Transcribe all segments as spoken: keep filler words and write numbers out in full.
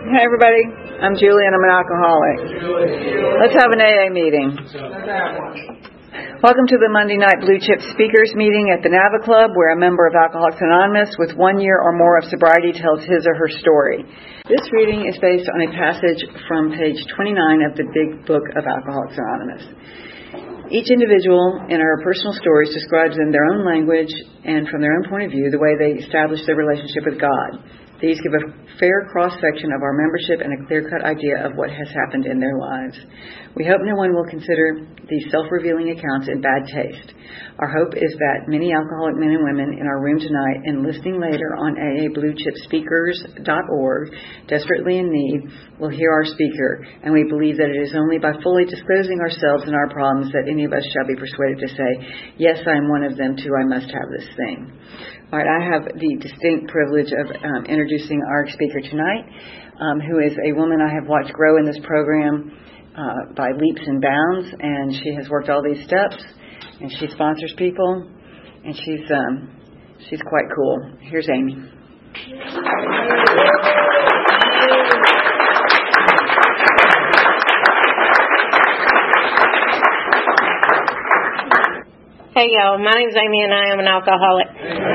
Hi, everybody. I'm Julie, and I'm an alcoholic. Let's have an A A meeting. Welcome to the Monday night Blue Chip Speakers meeting at the Nava Club, where a member of Alcoholics Anonymous with one year or more of sobriety tells his or her story. This reading is based on a passage from page twenty-nine of the Big Book of Alcoholics Anonymous. Each individual in our personal stories describes in their own language and from their own point of view the way they establish their relationship with God. These give a fair cross-section of our membership and a clear-cut idea of what has happened in their lives. We hope no one will consider these self-revealing accounts in bad taste. Our hope is that many alcoholic men and women in our room tonight and listening later on A A Blue Chip Speakers dot org, desperately in need, will hear our speaker, and we believe that it is only by fully disclosing ourselves and our problems that any of us shall be persuaded to say, yes, I am one of them too, I must have this thing. All right, I have the distinct privilege of um, introducing our speaker tonight, um, who is a woman I have watched grow in this program uh, by leaps and bounds, and she has worked all these steps, and she sponsors people, and she's um, she's quite cool. Here's Amy. Hey y'all, my name's Amy and I am an alcoholic.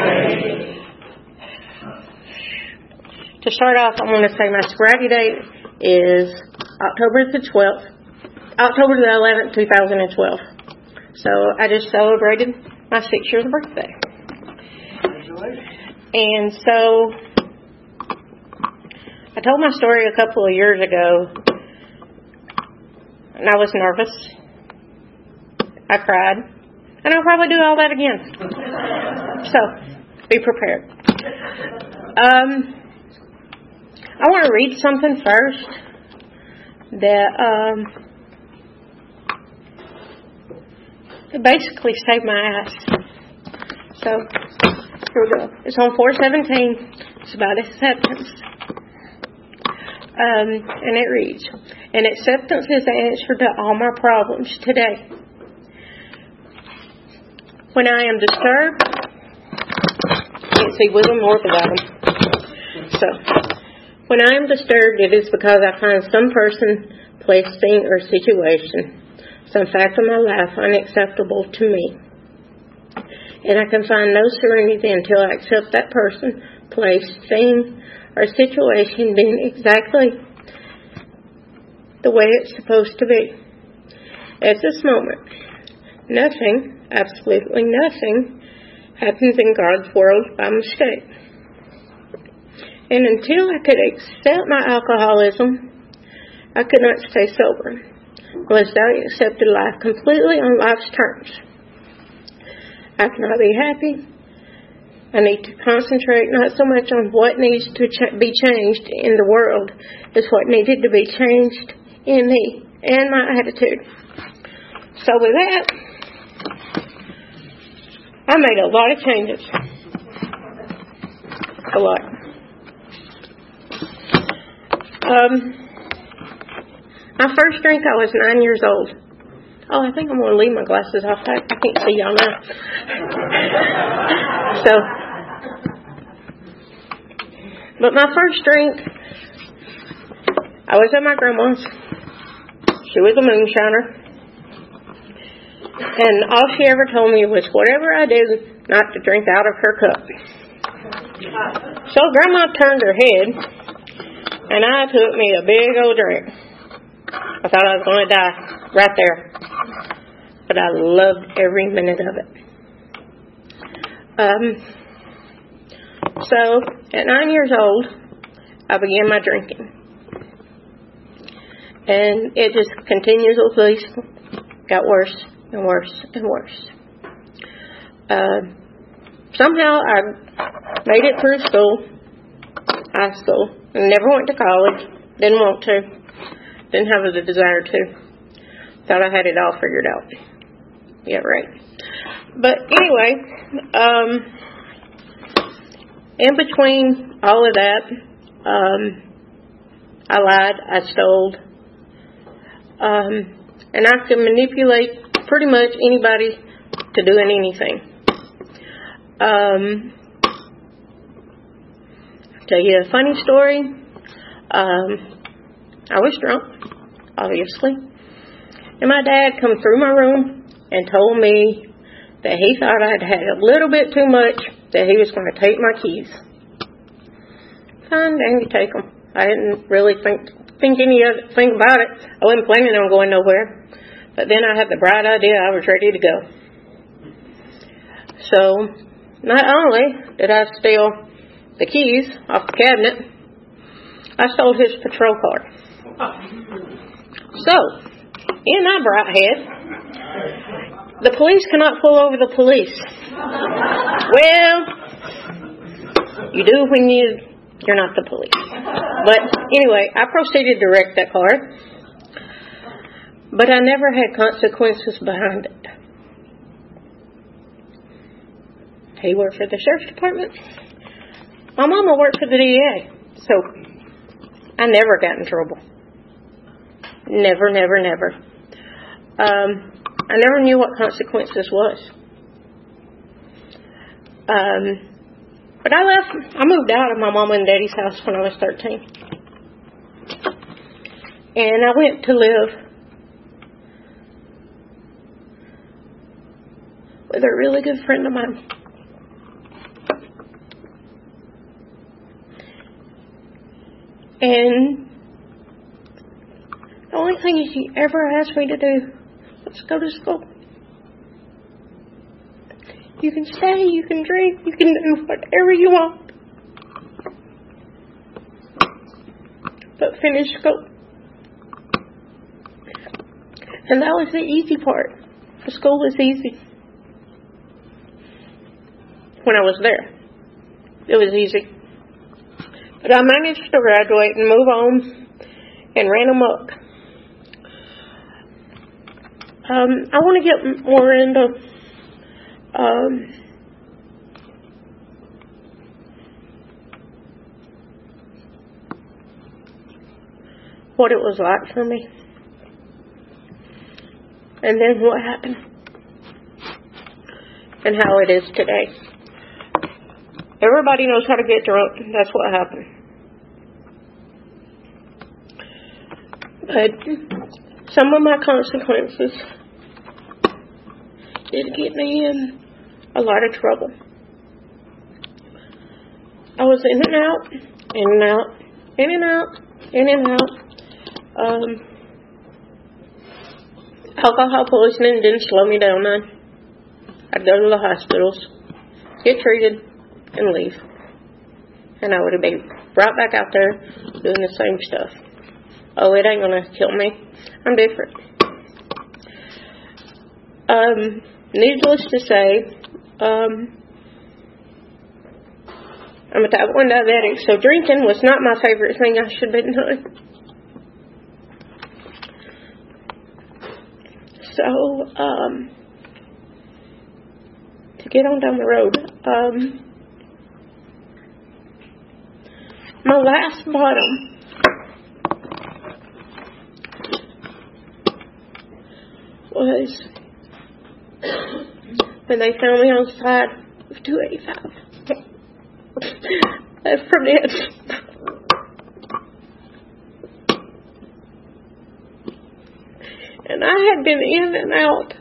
To start off, I want to say my sobriety date is October the twelfth, October the eleventh, two thousand twelve. So I just celebrated my six years birthday. And so I told my story a couple of years ago, and I was nervous. I cried. And I'll probably do all that again. So, be prepared. Um, I want to read something first that um, it basically saved my ass. So, here we go. It's on four seventeen. It's about acceptance. Um, and it reads, "And acceptance is the answer to all my problems today. When I am disturbed," can't see with them north about them. So, "when I am disturbed, it is because I find some person, place, thing, or situation, some fact of my life unacceptable to me. And I can find no serenity until I accept that person, place, thing, or situation being exactly the way it's supposed to be. At this moment, nothing, absolutely nothing, happens in God's world by mistake. And until I could accept my alcoholism, I could not stay sober, unless I accepted life completely on life's terms. I cannot be happy. I need to concentrate not so much on what needs to ch- be changed in the world as what needed to be changed in me and my attitude. So with that, I made a lot of changes. A lot. Um, my first drink, I was nine years old. Oh, I think I'm going to leave my glasses off. I, I can't see y'all now. So, but my first drink, I was at my grandma's. She was a moonshiner. And all she ever told me was, whatever I do, not to drink out of her cup. So Grandma turned her head, and I took me a big old drink. I thought I was going to die right there. But I loved every minute of it. Um, so, at nine years old, I began my drinking. And it just continuously got worse and worse and worse. Uh, somehow I made it through school, high school, and never went to college. Didn't want to. Didn't have the desire to. Thought I had it all figured out. Yeah, right. But anyway, um, in between all of that, um, I lied, I stole, um, and I could manipulate pretty much anybody to doing anything. Um, I'll tell you a funny story. Um, I was drunk, obviously. And my dad come through my room and told me that he thought I'd had a little bit too much, that he was going to take my keys. Fine, then you take them. I didn't really think think any other think about it. I wasn't planning on going nowhere. But then I had the bright idea I was ready to go. So, not only did I steal the keys off the cabinet, I stole his patrol car. So, in my bright head, the police cannot pull over the police. Well, you do when you, you're not the police. But anyway, I proceeded to wreck that car. But I never had consequences behind it. He worked for the sheriff's department. My mama worked for the D A. So, I never got in trouble. Never, never, never. Um, I never knew what consequences was. Um, but I left, I moved out of my mama and daddy's house when I was thirteen. And I went to live with a really good friend of mine. And the only thing he ever asked me to do was go to school. You can stay, you can drink, you can do whatever you want, but finish school. And that was the easy part. The school was easy. When I was there, it was easy. But I managed to graduate and move on and ran amok. Um, I want to get more into um, what it was like for me. And then what happened. And how it is today. Everybody knows how to get drunk. That's what happened. But some of my consequences did get me in a lot of trouble. I was in and out, in and out, in and out, in and out. Um, alcohol poisoning didn't slow me down none. I'd go to the hospitals, get treated, and leave. And I would have been right back out there doing the same stuff. Oh, it ain't gonna kill me. I'm different. Um, needless to say, um, I'm a type one diabetic, so drinking was not my favorite thing I should have been doing. So, um, to get on down the road, um, my last bottom was when they found me on the side of two eighty-five. That's from it. And I had been in and out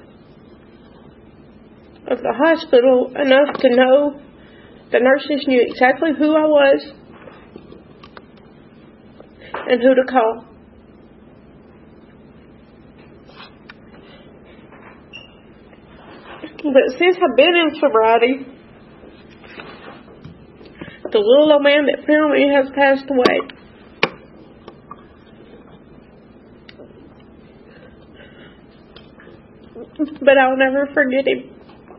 of the hospital enough to know the nurses knew exactly who I was and who to call. But since I've been in sobriety, the little old man that found me has passed away. But I'll never forget him.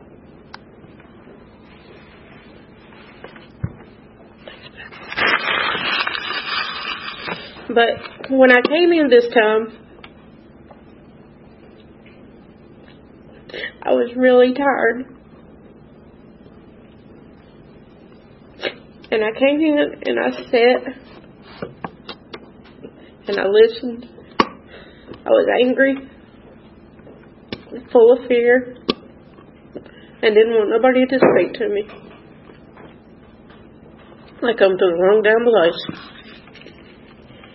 But when I came in this time, I was really tired. And I came in and I sat and I listened. I was angry, full of fear, and didn't want nobody to speak to me. I come to the wrong damn place.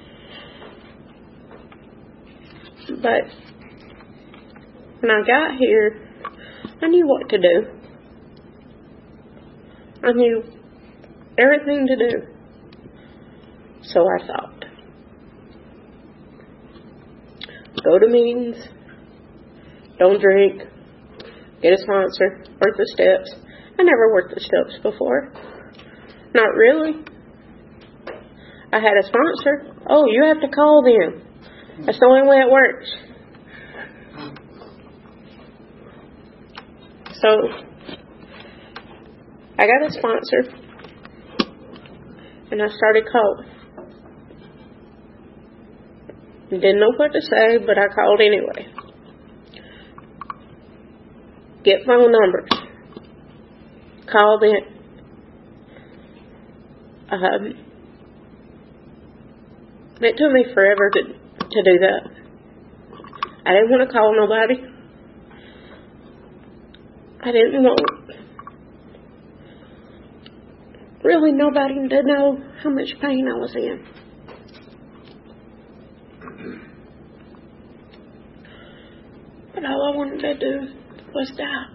But when I got here, I knew what to do. I knew everything to do. So I thought. Go to meetings. Don't drink. Get a sponsor. Work the steps. I never worked the steps before. Not really. I had a sponsor. Oh, you have to call them. That's the only way it works. So, I got a sponsor. And I started calling. Didn't know what to say, but I called anyway. Get phone numbers. Call them. Um, it took me forever to, to do that. I didn't want to call nobody. I didn't want really nobody to know how much pain I was in. But all I wanted to do was die.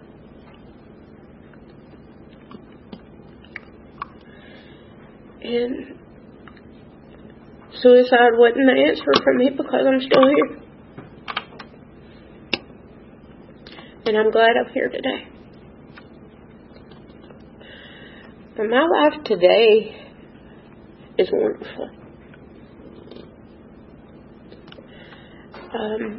And suicide wasn't the answer for me because I'm still here. And I'm glad I'm here today. And my life today is wonderful. Um,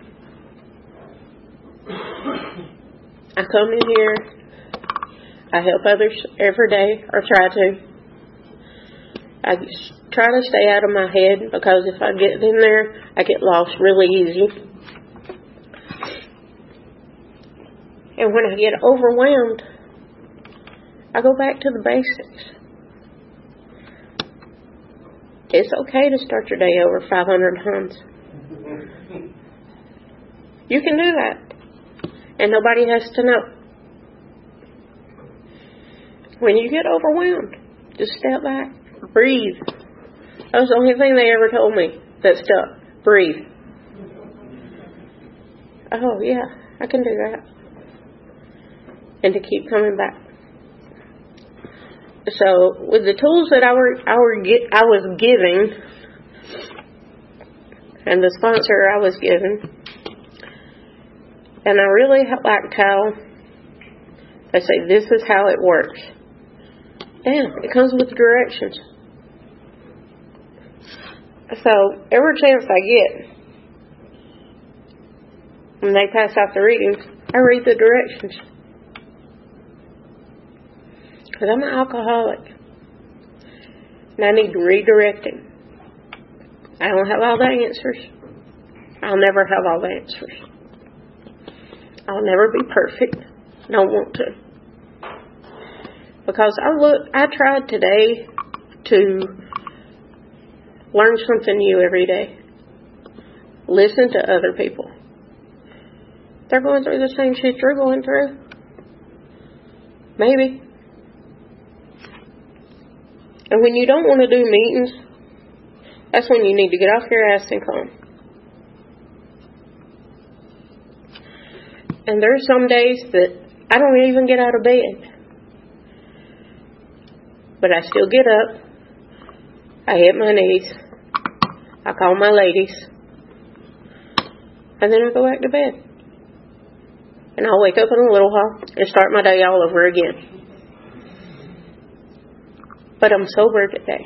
I come in here, I help others every day, or try to. I try to stay out of my head, because if I get in there, I get lost really easy. And when I get overwhelmed, I go back to the basics. It's okay to start your day over five hundred times. You can do that. And nobody has to know. When you get overwhelmed, just step back. Breathe. That was the only thing they ever told me that stuck. Breathe. Oh, yeah, I can do that. And to keep coming back. So, with the tools that I were I were I was giving, and the sponsor I was given, and I really like how they say this is how it works. Damn, it comes with directions. So, every chance I get, when they pass out the readings, I read the directions. Because I'm an alcoholic. And I need redirecting. I don't have all the answers. I'll never have all the answers. I'll never be perfect. Don't want to. Because I look, I tried today to learn something new every day. Listen to other people. They're going through the same shit you're going through. Maybe. And when you don't want to do meetings, that's when you need to get off your ass and come. And there's some days that I don't even get out of bed. But I still get up. I hit my knees. I call my ladies. And then I go back to bed. And I'll wake up in a little while and start my day all over again. But I'm sober today.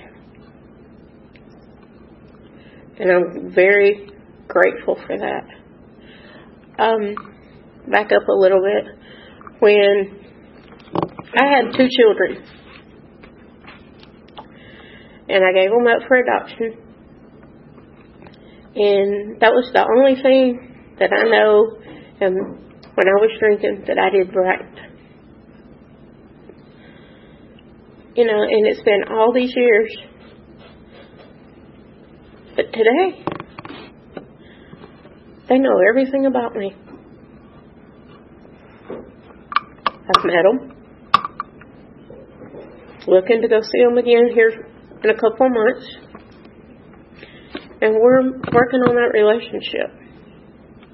And I'm very grateful for that. Um, back up a little bit. When I had two children. And I gave them up for adoption. And that was the only thing that I know um, when I was drinking that I did right. You know, and it's been all these years. But today, they know everything about me. I've met them. Looking to go see them again here in a couple of months. And we're working on that relationship.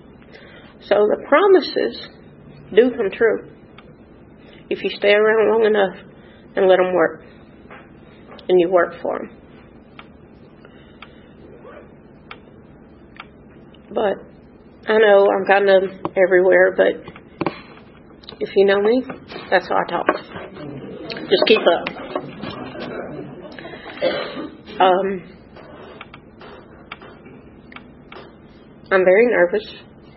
So the promises do come true if you stay around long enough and let them work, and you work for them. But I know I'm kind of everywhere, but if you know me, that's how I talk. Just keep up. Um, I'm very nervous.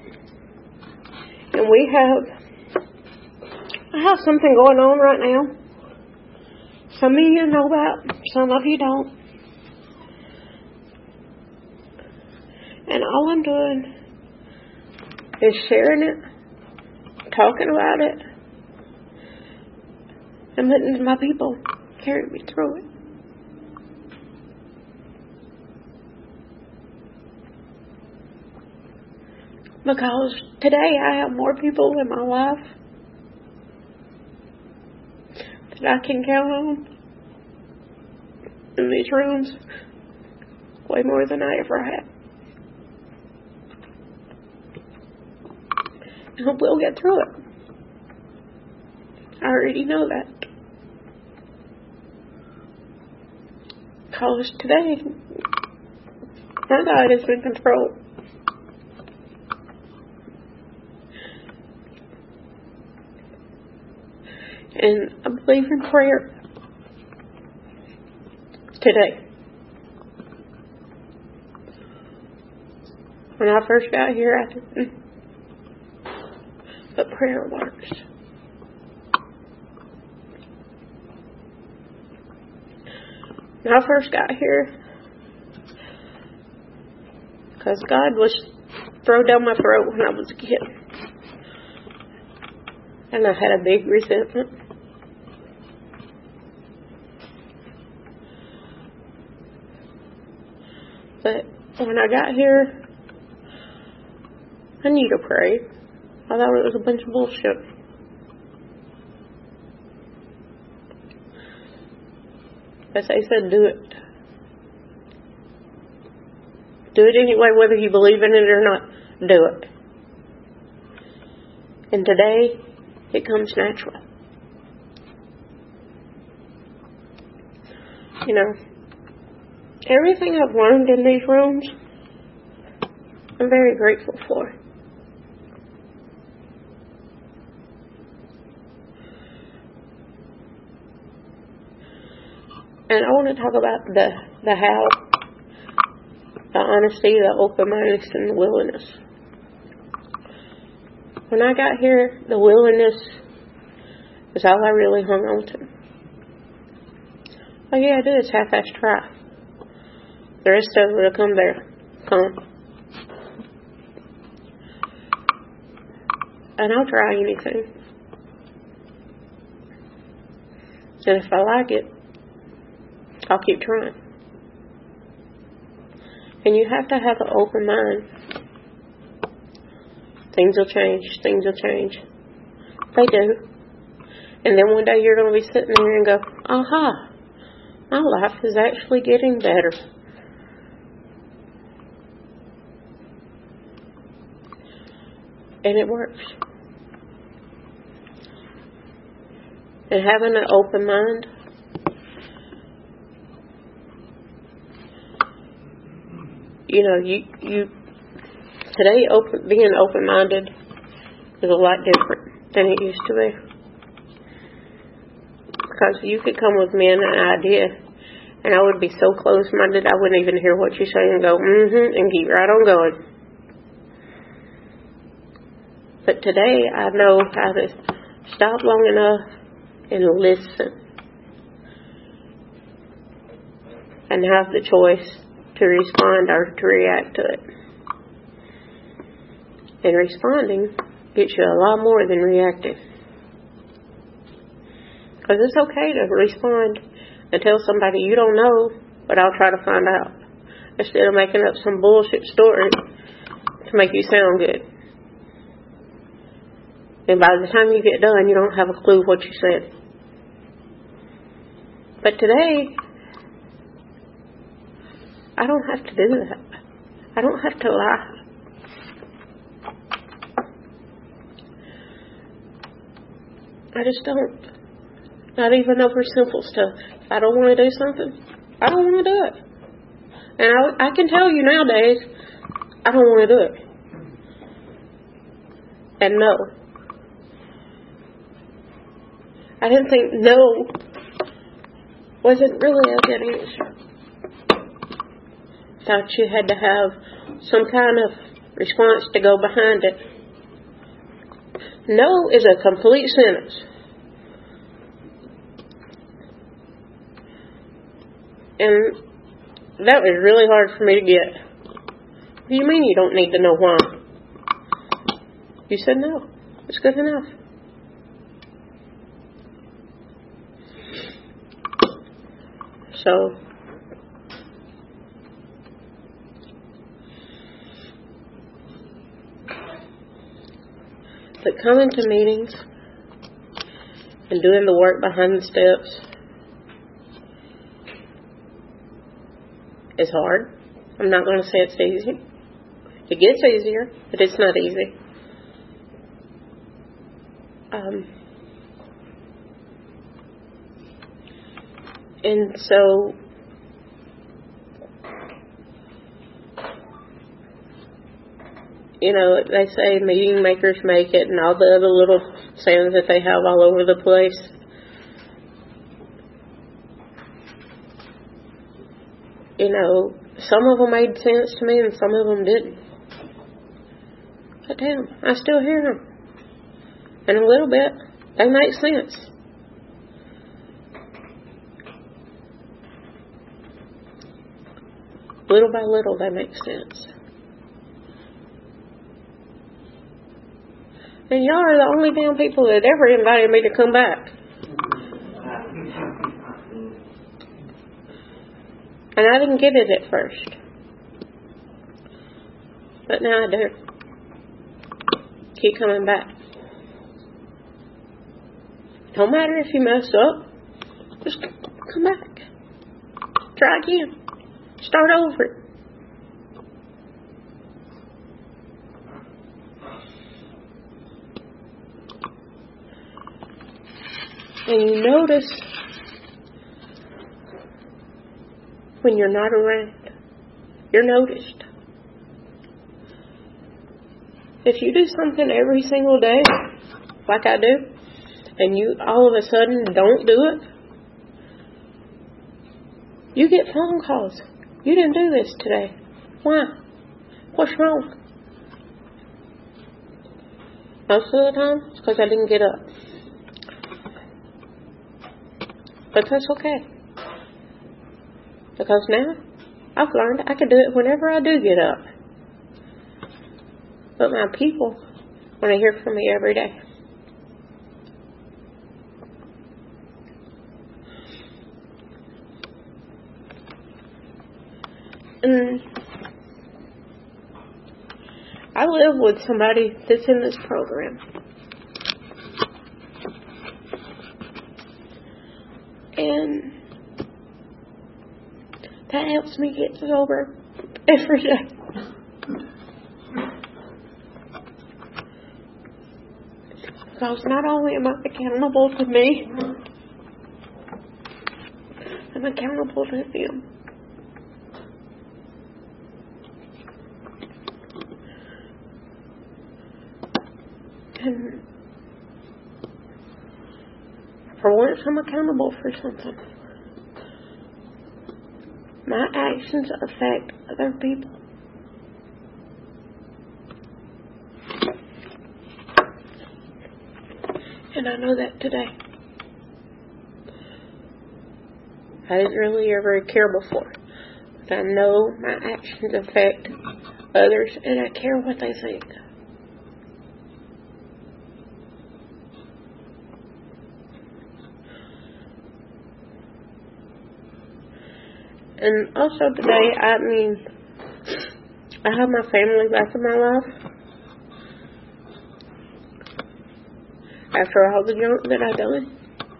And we have, I have something going on right now. Some of you know about, some of you don't. And all I'm doing is sharing it, talking about it, and letting my people carry me through it. Because today I have more people in my life that I can count on in these rooms, way more than I ever had. And we'll get through it. I already know that. Because today, my God is in control. And I believe in prayer today. When I first got here, I didn't. But prayer works. When I first got here, because God was thrown down my throat when I was a kid. And I had a big resentment. But when I got here, I knew to pray. I thought it was a bunch of bullshit. As they said, do it. Do it anyway, whether you believe in it or not. Do it. And today, it comes natural. You know, everything I've learned in these rooms, I'm very grateful for. And I want to talk about the, the how, the honesty, the open-mindedness, and the willingness. When I got here, the willingness is all I really hung on to. All you gotta do is half-ass try. The rest of it will come there. Come. And I'll try anything. And if I like it, I'll keep trying. And you have to have an open mind. Things will change. Things will change. They do. And then one day you're going to be sitting there and go, aha, my life is actually getting better. And it works. And having an open mind, you know, you, you today open, being open-minded is a lot different than it used to be. Because you could come with me and an idea, and I would be so close-minded I wouldn't even hear what you say and go, mm-hmm, and keep right on going. But today I know how to stop long enough and listen. And have the choice to respond or to react to it. And responding gets you a lot more than reacting. Because it's okay to respond and tell somebody you don't know, but I'll try to find out. Instead of making up some bullshit story to make you sound good. And by the time you get done, you don't have a clue what you said. But today, I don't have to do that. I don't have to lie. I just don't. Not even over simple stuff. If I don't want to do something, I don't want to do it. And I, I can tell you nowadays, I don't want to do it. And no. I didn't think no wasn't really a good answer. Thought you had to have some kind of response to go behind it. No is a complete sentence. And that was really hard for me to get. What do you mean you don't need to know why? You said no. It's good enough. So, but coming to meetings and doing the work behind the steps is hard. I'm not going to say it's easy. It gets easier, but it's not easy. Um, and so, you know, they say meeting makers make it and all the other little sayings that they have all over the place. You know, some of them made sense to me and some of them didn't. But damn, I still hear them. And a little bit, they make sense. Little by little, they make sense. And y'all are the only damn people that ever invited me to come back. And I didn't get it at first. But now I do. Keep coming back. Don't matter if you mess up. Just come back. Try again. Start over. And you notice when you're not around. You're noticed. If you do something every single day, like I do, and you all of a sudden don't do it, you get phone calls. You didn't do this today. Why? What's wrong? Most of the time, it's because I didn't get up. But that's okay. Because now, I've learned I can do it whenever I do get up. But my people want to hear from me every day. And I live with somebody that's in this program. And that helps me get sober every day. Because not only am I accountable to me, I'm accountable to them. And for once, I'm accountable for something. My actions affect other people. And I know that today. I didn't really ever care before. But I know my actions affect others and I care what they think. And also today, I mean, I have my family back in my life. After all the junk that I've done.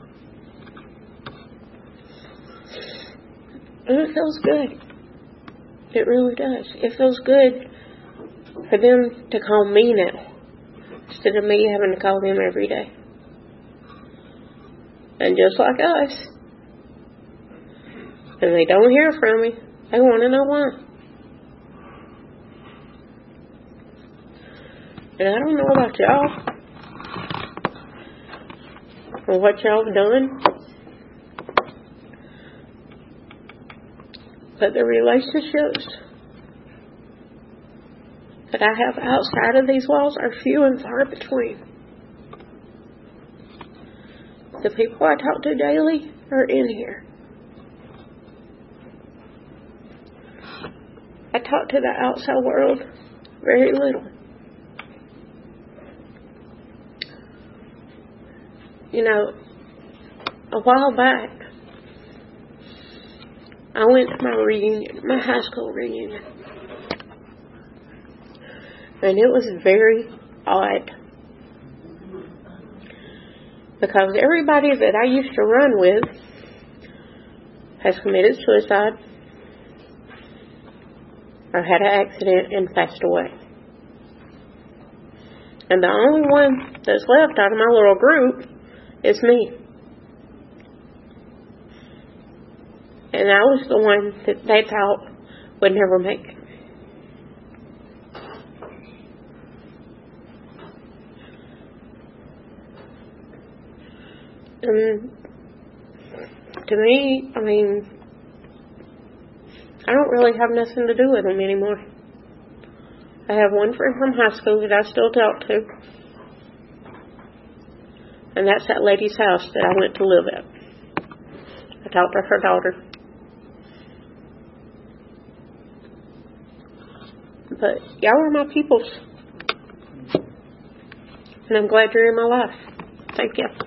And it feels good. It really does. It feels good for them to call me now, instead of me having to call them every day. And just like us. And they don't hear from me. They want to know why. And I don't know about y'all. Or what y'all have done. But the relationships that I have outside of these walls are few and far between. The people I talk to daily are in here. I talk to the outside world very little. You know, a while back, I went to my reunion, my high school reunion. And it was very odd. Because everybody that I used to run with has committed suicide or had an accident and passed away. And the only one that's left out of my little group is me. And I was the one that they thought would never make it. And to me, I mean, I don't really have nothing to do with them anymore. I have one friend from high school that I still talk to. And that's that lady's house that I went to live at. I talked to her daughter. But y'all are my peoples. And I'm glad you're in my life. Thank you.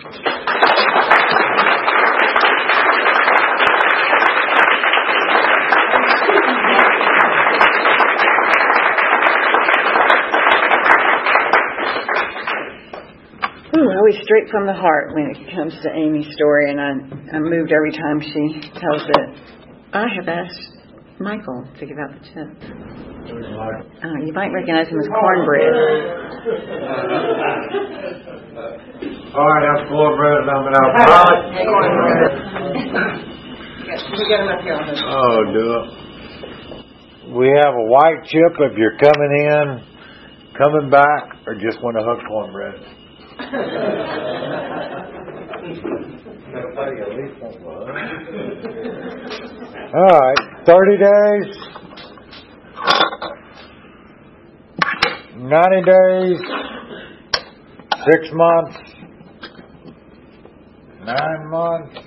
Ooh, always straight from the heart when it comes to Amy's story, and I, I'm moved every time she tells it. I have asked Michael to give out the tip. Uh, you might recognize him as Cornbread. All right, that's Cornbread, and I'm an alcoholic. Hey, Cornbread. We got him up here on this. Oh, do it. We have a white chip if you're coming in, coming back, or just want to hook Cornbread. All right, thirty days, ninety days, six months, nine months.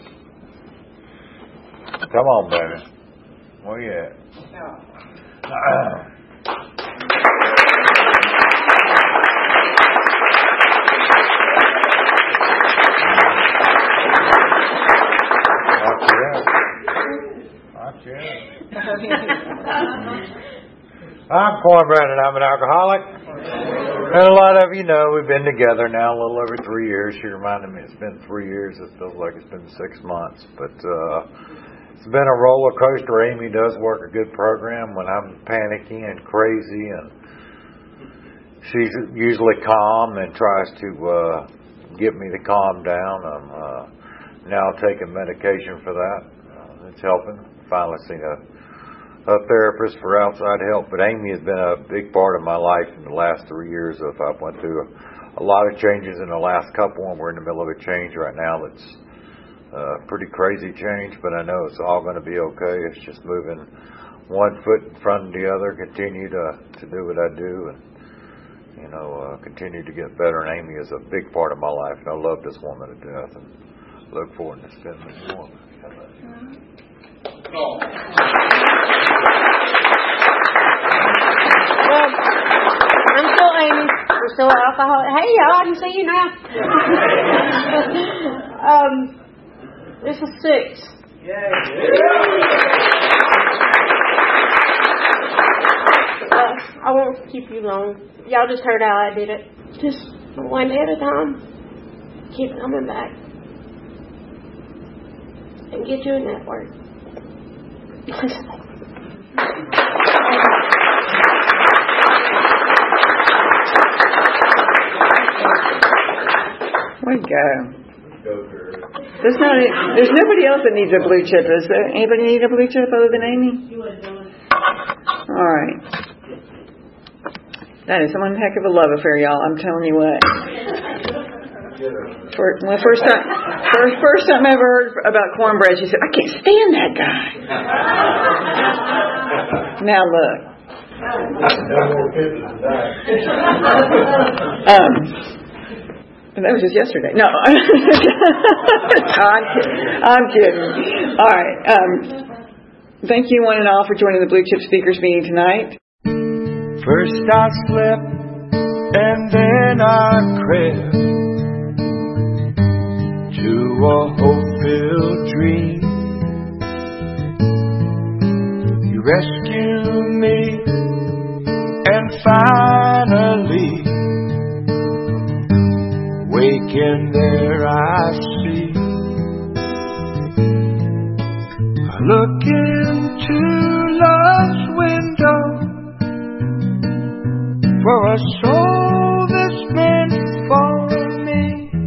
Come on, baby. Where you at? Uh, I'm Cornbread and I'm an alcoholic. And a lot of you know we've been together now a little over three years. She reminded me it's been three years. It feels like it's been six months. But uh, it's been a roller coaster. Amy does work a good program when I'm panicky and crazy. And she's usually calm and tries to uh, get me to calm down. I'm uh, now taking medication for that. Uh, it's helping. Finally seen a a therapist for outside help, but Amy has been a big part of my life in the last three years. Of I've went through a, a lot of changes in the last couple, and we're in the middle of a change right now that's a pretty crazy change, but I know it's all going to be okay. It's just moving one foot in front of the other, continue to, to do what I do, and you know, uh, continue to get better. And Amy is a big part of my life, and I love this woman to death, and look forward to spending more. Well, I'm still Amy. We're still alcoholic. Hey, y'all, I can see you now. um, this is six. Yay. Uh, I won't keep you long. Y'all just heard how I did it. Just one day at a time. Keep coming back. And get you a network. Way to go. Go, girl. There's not. A, there's nobody else that needs a blue chip. Is there? Anybody need a blue chip other than Amy? All right. That is one heck of a love affair, y'all. I'm telling you what. For, well, first time, first, first time I ever heard about cornbread, she said, "I can't stand that guy." Now look. Um, that was just yesterday. No, I'm kidding. I'm kidding. All right. Um, thank you, one and all, for joining the Blue Chip Speakers meeting tonight. First I slept and then I crept to a hope-filled dream. You rescued me, and finally, waking there I see. I look into love's window for a soul that's meant for me.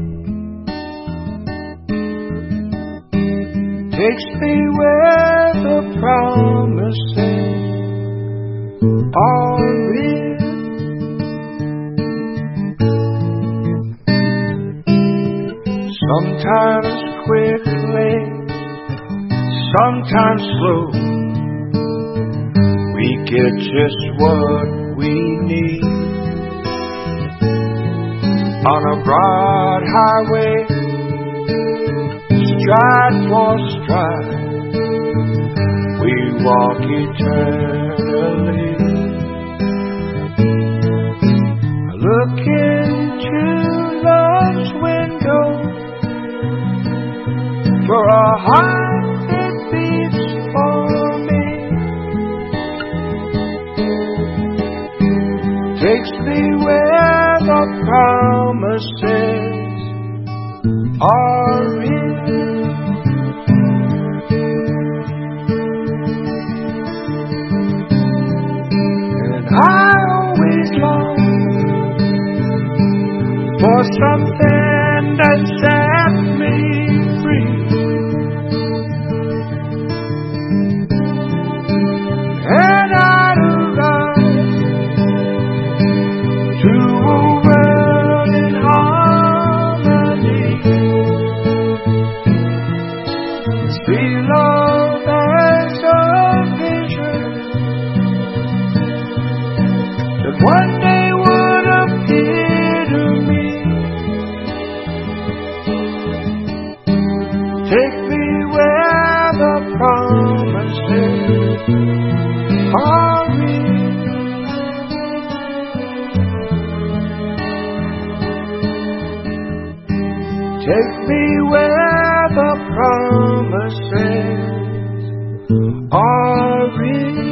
Takes me where the promises are real. Sometimes quickly, sometimes slow, we get just what we need. On a broad highway, stride for stride, we walk eternally. I look into love's window for a heart that beats for me. Takes me where the promises are real. And I always long for something that set me free. And I'd arrive to a world in harmony. See love as a vision that one day would appear to me. Take me where the promises are real. Take me where the promises are real.